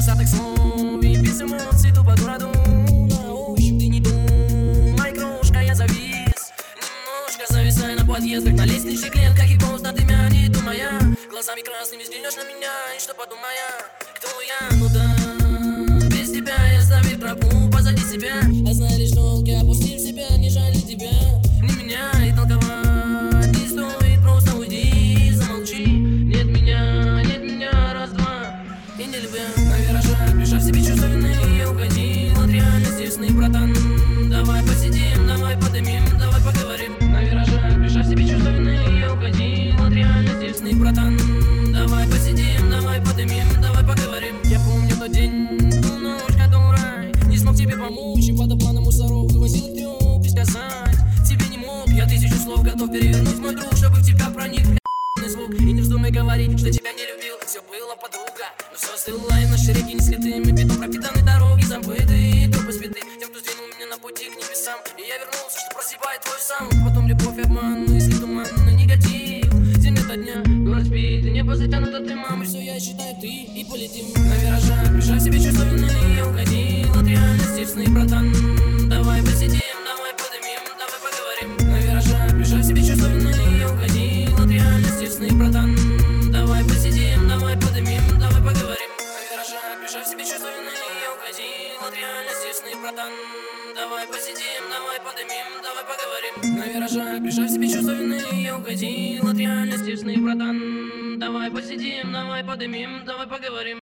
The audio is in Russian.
десяток слов и без эмоций тупо городу. На ощупь ты не думай, крошка, я завис. Немножко зависай на подъездах, на лестничных клетках и поздно дымя, не думая. Глазами красными взглянешь на меня, и что подумая, кто я, ну да. Без тебя я оставил тропу позади себя. А знали, что я опустил себя, не жаль тебя. Не меня и толковать не стоит, просто уйди, замолчи. Нет меня, раз-два, и не любя. На виражах, прижав себе чувство вины, я уходил от реальности сны, братан. Давай посидим, давай подымим, давай поговорим. На виражах, прижав себе чувство вины, я уходил от реальности сны, братан. Давай посидим, давай подымим, давай поговорим. Я помню тот день, ту ночь, которой не смог тебе помочь, и водопадом мусоров вывозил их трёп и сказать тебе не мог. Я тысячу слов готов перевернуть, мой друг, чтобы в тебя проник звук. И не вздумай говорить, что тебя не любил, все было, подруга. Но все остыло, и наши реки не слитыми, битум пропитаны дороги, забытые трупы сбиты тем, кто сдвинул меня на пути к небесам. И я вернулся, что просыпает твой саунд. Потом любовь, обман, мысли, туман, негатив. День ото дня, город спит, и небо затянуто дымом. И все, я считаю, ты и полетим. На виражах, прижав себе чувство вины, я уходил от реальности в сны, братан. Давай посидим, давай подымим, давай поговорим. На виражах, прижав себе чувство вины, я уходил от реальности в сны, братан. Давай посидим, давай подымим, давай поговорим. На виражах, прижав себе чувство вины, я уходил от реальности в сны, братан. Давай посидим, давай подымим, давай поговорим. На виражах, прижав себе чувство вины, я уходил от реальности в сны, братан. Давай посидим, давай подымим, давай поговорим.